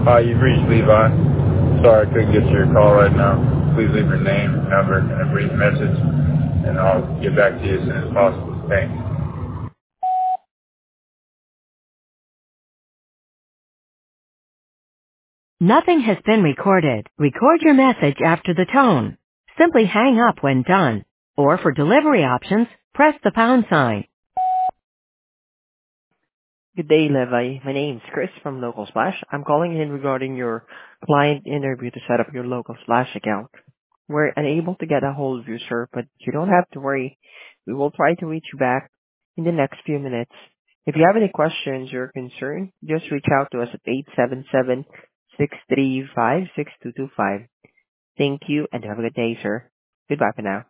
Hi, you've reached Levi. Sorry I couldn't get to your call right now. Please leave your name, number, and a brief message, and I'll get back to you as soon as possible. Thanks. Nothing has been recorded. Record your message after the tone. Simply hang up when done. Or for delivery options, press the pound sign. Good day, Levi. My name is Chris from Local Splash. I'm calling in regarding your client interview to set up your Local Splash account. We're unable to get a hold of you, sir, but you don't have to worry. We will try to reach you back in the next few minutes. If you have any questions or concern, just reach out to us at 877-635-6225. Thank you and have a good day, sir. Goodbye for now.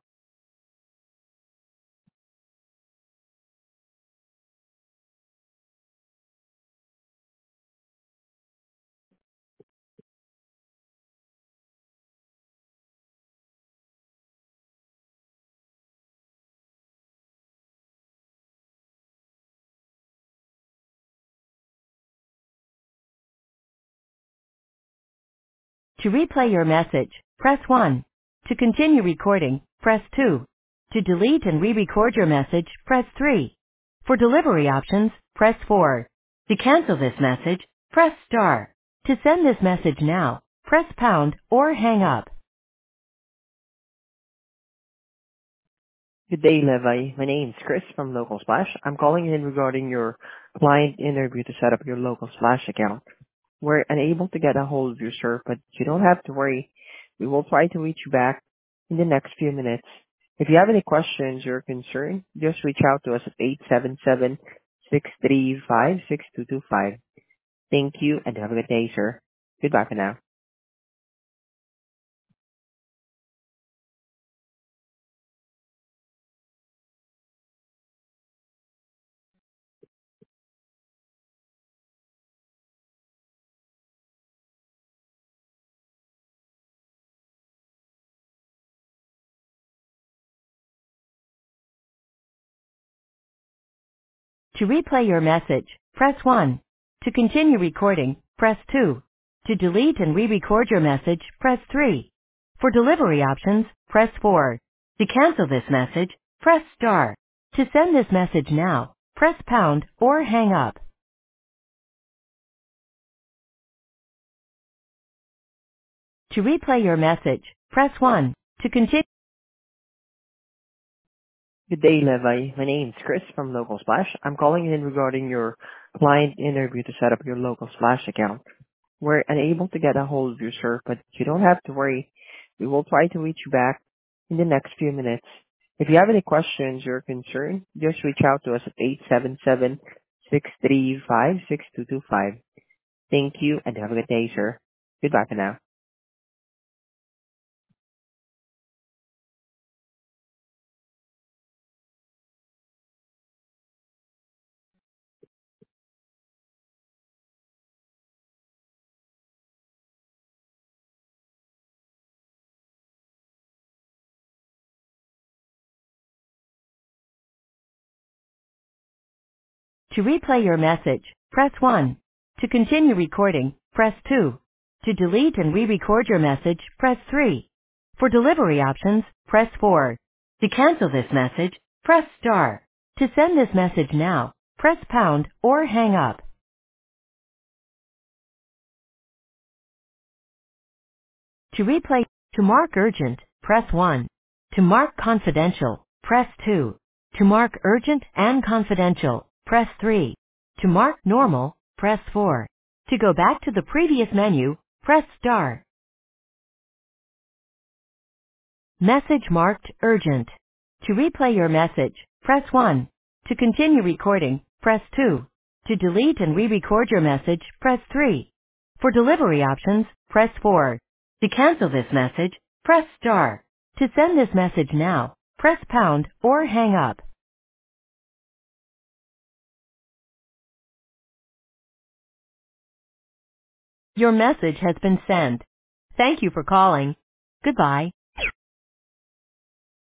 To replay your message, press 1. To continue recording, press 2. To delete and re-record your message, press 3. For delivery options, press 4. To cancel this message, press star. To send this message now, press pound or hang up. Good day, Levi. My name is Chris from Local Splash. I'm calling in regarding your client interview to set up your Local Splash account. We're unable to get a hold of you, sir, but you don't have to worry. We will try to reach you back in the next few minutes. If you have any questions or concern, just reach out to us at 877-635-6225. Thank you and have a good day, sir. Goodbye for now. To replay your message, press 1. To continue recording, press 2. To delete and re-record your message, press 3. For delivery options, press 4. To cancel this message, press star. To send this message now, press pound or hang up. To replay your message, press 1. To continue. Good day, Levi. My name is Chris from Local Splash. I'm calling in regarding your client interview to set up your Local Splash account. We're unable to get a hold of you, sir, but you don't have to worry. We will try to reach you back in the next few minutes. If you have any questions or concern, just reach out to us at 877-635-6225. Thank you and have a good day, sir. Goodbye for now. To replay your message, press 1. To continue recording, press 2. To delete and re-record your message, press 3. For delivery options, press 4. To cancel this message, press star. To send this message now, press pound or hang up. To replay, to mark urgent, press 1. To mark confidential, press 2. To mark urgent and confidential, press 3. To mark normal, press 4. To go back to the previous menu, press star. Message marked urgent. To replay your message, press 1. To continue recording, press 2. To delete and re-record your message, press 3. For delivery options, press 4. To cancel this message, press star. To send this message now, press pound or hang up. Your message has been sent. Thank you for calling. Goodbye.